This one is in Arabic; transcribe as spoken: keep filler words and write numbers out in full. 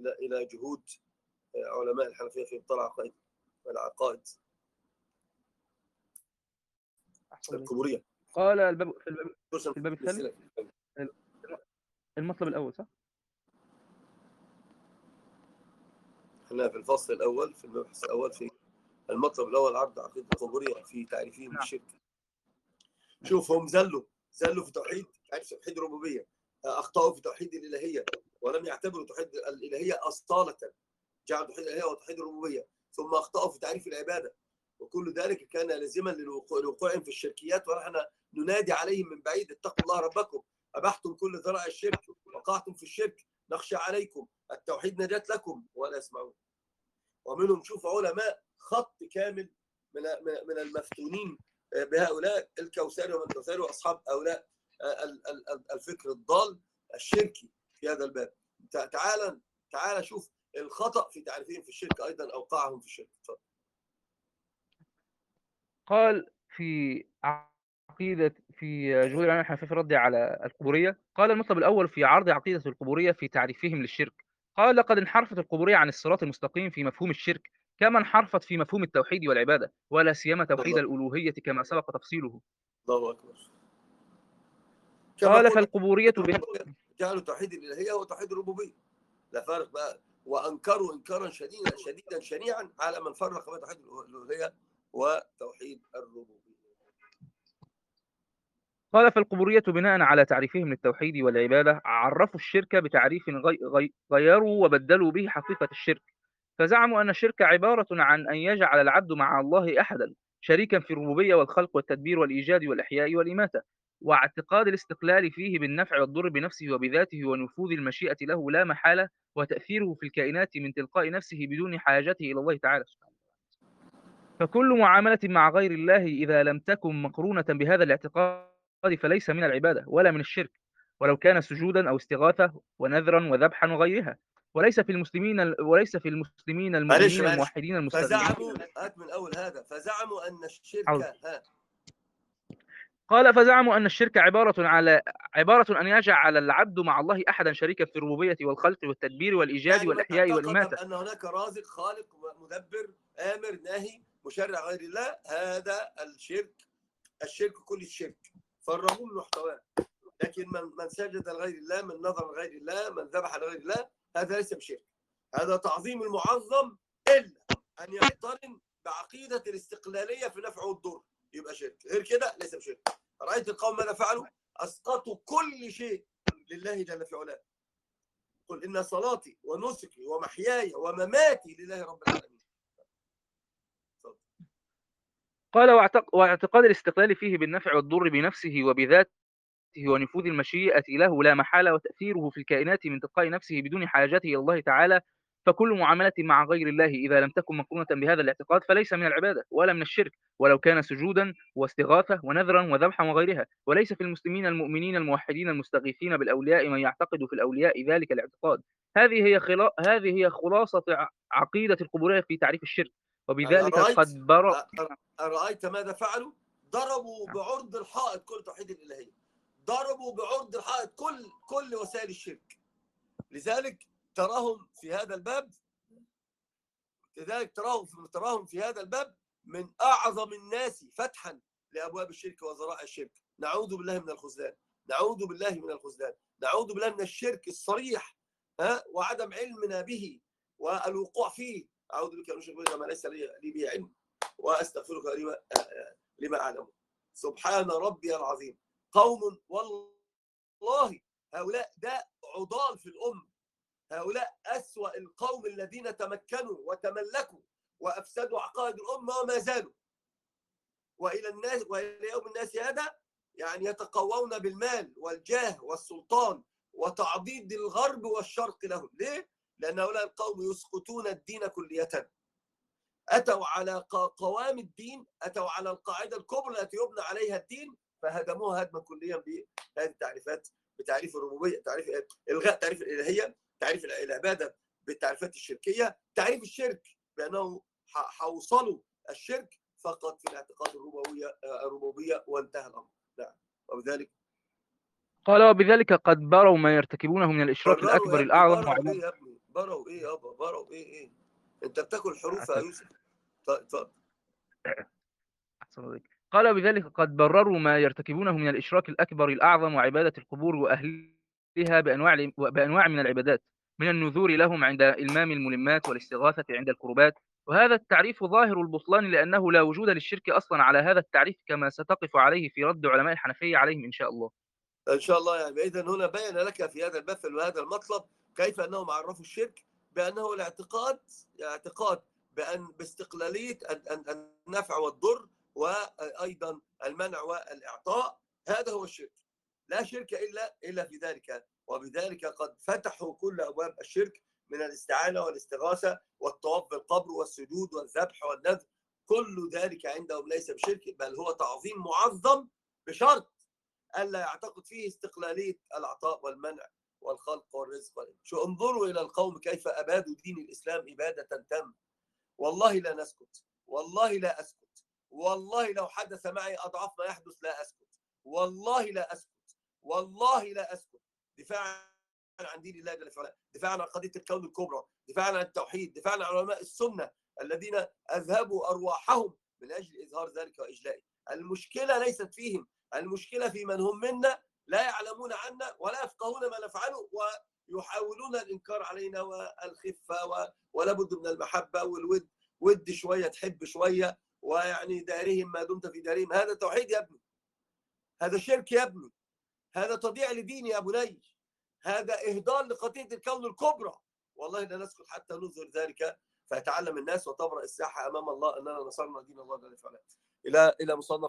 إلى إلى جهود علماء الحنفية في إبطال العقائد والعقائد القبورية. قال الباب في الباب, في الباب الثالث المطلب الأول صح؟ احنا في الفصل الأول في المبحث الأول في المطلب الأول عرض عقيدة القبورية في تعريفهم بالشرك. شوف هم زلوا زلوا في توحيد تعريف توحيد الربوبية، أخطأوا في توحيد الإلهية ولم يعتبروا توحيد الإلهية أصالة، جعلوا توحيد الإلهية وتوحيد الربوبية، ثم أخطأوا في تعريف العبادة، وكل ذلك كان لازما للوقوع في الشركيات، ونحن ننادي عليهم من بعيد اتقوا الله ربكم، أبحتم كل ذرائع الشرك وقعتم في الشرك، نخشى عليكم، التوحيد نجاة لكم ولا يسمعون. ومنهم شوف علماء خط كامل من من المفتونين بهؤلاء الكوثري ومن الكوثري واصحاب هؤلاء الفكر الضال الشركي في هذا الباب. تعال تعال شوف الخطأ في تعريفهم في الشرك ايضا اوقعهم في الشرك. قال في عقيدة في جهود العلماء الحنفية في الرد على القبورية، قال المطلب الأول في عرض عقيدة القبورية في تعريفهم للشرك. قال لقد انحرفت القبورية عن الصراط المستقيم في مفهوم الشرك كما انحرفت في مفهوم التوحيد والعبادة، ولا سيما توحيد الألوهية كما سبق تفصيله. الله أكبر. قال فالقبورية جعلوا توحيد الإلهية وتوحيد الربوبية لا فارق بقى، وأنكروا إنكارا شديدا شديدا شنيعا على من فرق بين توحيد الألوهية وتوحيد الربوبية. قال فالقبورية بناء على تعريفهم للتوحيد والعبادة عرفوا الشرك بتعريف غي... غي... غيروا وبدلوا به حقيقة الشرك، فزعموا أن الشرك عبارة عن أن يجعل العبد مع الله أحدا شريكا في الربوبية والخلق والتدبير والإيجاد والإحياء والإماتة، واعتقاد الاستقلال فيه بالنفع والضر بنفسه وبذاته ونفوذ المشيئة له لا محالة وتأثيره في الكائنات من تلقاء نفسه بدون حاجته إلى الله تعالى. فكل معاملة مع غير الله إذا لم تكن مقرونة بهذا الاعتقاد فليس من العبادة ولا من الشرك، ولو كان سجودا أو استغاثة ونذرا وذبحا وغيرها، وليس في المسلمين وليس في المسلمين المؤمنين الموحدين المستغيثين. فزعموا هات من أول هذا فزعموا أن الشرك ها قال فزعموا أن الشرك عبارة على عبارة أن يجعل العبد مع الله أحدا شريكا في الربوبية والخلق والتدبير والإيجاد يعني والإحياء والإماتة، أن هناك رازق خالق مدبر آمر ناهي مشرع غير الله، هذا الشرك الشرك كل الشرك فرغوا من محتواه. لكن من من سجد لغير الله، من نظر لغير الله، من ذبح لغير الله، هذا ليس بشرك، هذا تعظيم المعظم، إلا أن يقترن بعقيدة الاستقلالية في نفع والضر يبقى شرك، غير كده ليس بشرك. رأيت القوم ماذا فعلوا؟ أسقطوا كل شيء لله جل في علاه. قل إن صلاتي ونسكي ومحياي ومماتي لله رب العالمين. قال واعتقاد الاستقلال فيه بالنفع والضر بنفسه وبذاته ونفوذ المشيئة له لا محالة وتأثيره في الكائنات من تلقاء نفسه بدون حاجته إلى الله تعالى، فكل معاملة مع غير الله إذا لم تكن مقرونة بهذا الاعتقاد فليس من العبادة ولا من الشرك، ولو كان سجودا واستغاثة ونذرا وذبحا وغيرها، وليس في المسلمين المؤمنين الموحدين المستغيثين بالأولياء من يعتقد في الأولياء ذلك الاعتقاد. هذه هي خلا... هذه هي خلاصة عقيدة القبورية في تعريف الشرك، وبذلك قد برأ. أرأيت ماذا فعلوا؟ ضربوا بعرض الحائط كل توحيد الإلهية، ضربوا بعرض الحائط كل كل وسائل الشرك. لذلك تراهم في هذا الباب لذلك تراهم في تراهم في هذا الباب من أعظم الناس فتحا لأبواب الشرك وذرائع الشرك. نعوذ بالله من الخذلان، نعوذ بالله من الخذلان، نعوذ بالله من الشرك الصريح ها وعدم علمنا به والوقوع فيه. أعوذ بك من شر ما ليس لي به علم وأستغفرك لما لما أعلم. سبحان ربي العظيم. قوم والله هؤلاء ده عضال في الأمة، هؤلاء أسوأ القوم الذين تمكنوا وتملكوا وأفسدوا عقائد الأمة وما زالوا، وإلى الناس وإلى يوم الناس هذا يعني يتقوون بالمال والجاه والسلطان وتعضيد الغرب والشرق لهم. ليه؟ لأن هؤلاء القوم يسقطون الدين كلية، أتوا على قوام الدين، أتوا على القاعدة الكبرى التي يبنى عليها الدين فهدموها هدما كليا بهذه التعريفات، بتعريف الربوبية، تعريف إلغاء تعريف الإلهية، تعريف العبادة بالتعريفات الشركية، تعريف الشرك بأنه حوصلوا الشرك فقط في الاعتقاد الربوبية الربوبية وانتهى الأمر. نعم. وبذلك قال وبذلك قد بروا ما يرتكبونه من الإشراك الأكبر الأعظم. بروا إيه يا ابني؟ بروا ايه يابا؟ بروا ايه ايه؟ انت بتاكل حروف يا عسل. يوسف. طيب اتفضل. أحسن عليك. قال بذلك قد برروا ما يرتكبونه من الإشراك الأكبر الأعظم وعبادة القبور وأهلها بأنواع بأنواع من العبادات، من النذور لهم عند إلمام الملمات والاستغاثة عند الكربات. وهذا التعريف ظاهر البطلان، لأنه لا وجود للشرك أصلا على هذا التعريف، كما ستقف عليه في رد علماء الحنفية عليهم إن شاء الله. ان شاء الله. يعني اذا هنا بين لك في هذا المثل وهذا المطلب كيف انهم عرفوا الشرك بانه الاعتقاد، اعتقاد بان باستقلاليه النفع والضر وايضا المنع والاعطاء، هذا هو الشرك. لا شرك الا الا في ذلك. وبذلك قد فتحوا كل ابواب الشرك من الاستعانه والاستغاثه والطواف بالقبر والسجود والذبح والنذر. كل ذلك عندهم ليس بشرك، بل هو تعظيم معظم، بشرط ألا يعتقد فيه استقلالية العطاء والمنع والخلق والرزق. شو انظروا إلى القوم كيف أبادوا دين الإسلام إبادة تامة. والله لا نسكت، والله لا أسكت، والله لو حدث معي أضعاف ما يحدث لا أسكت، والله لا أسكت، والله لا أسكت، دفاعا عن دين الله جل وعلا، دفاعا عن قضية الكون الكبرى، دفاعا عن التوحيد، دفاعا عن علماء السنة الذين أذهبوا أرواحهم من أجل إظهار ذلك وإجلائه. المشكلة ليست فيهم، المشكلة في من هم منا لا يعلمون عنا ولا يفقهون ما نفعله، ويحاولون الإنكار علينا والخفة، ولا بد من المحبة والود، ود شوية تحب شوية، ويعني دارهم ما دمت في دارهم. هذا توحيد يا ابني، هذا شرك يا ابني، هذا تضييع لدين يا بني، هذا إهدار لقضية الكون الكبرى. والله لا نسكت حتى نظهر ذلك فيتعلم الناس وتبرأ الساحة أمام الله أننا نصرنا دين الله جل وعلا. إلى إلى مصنف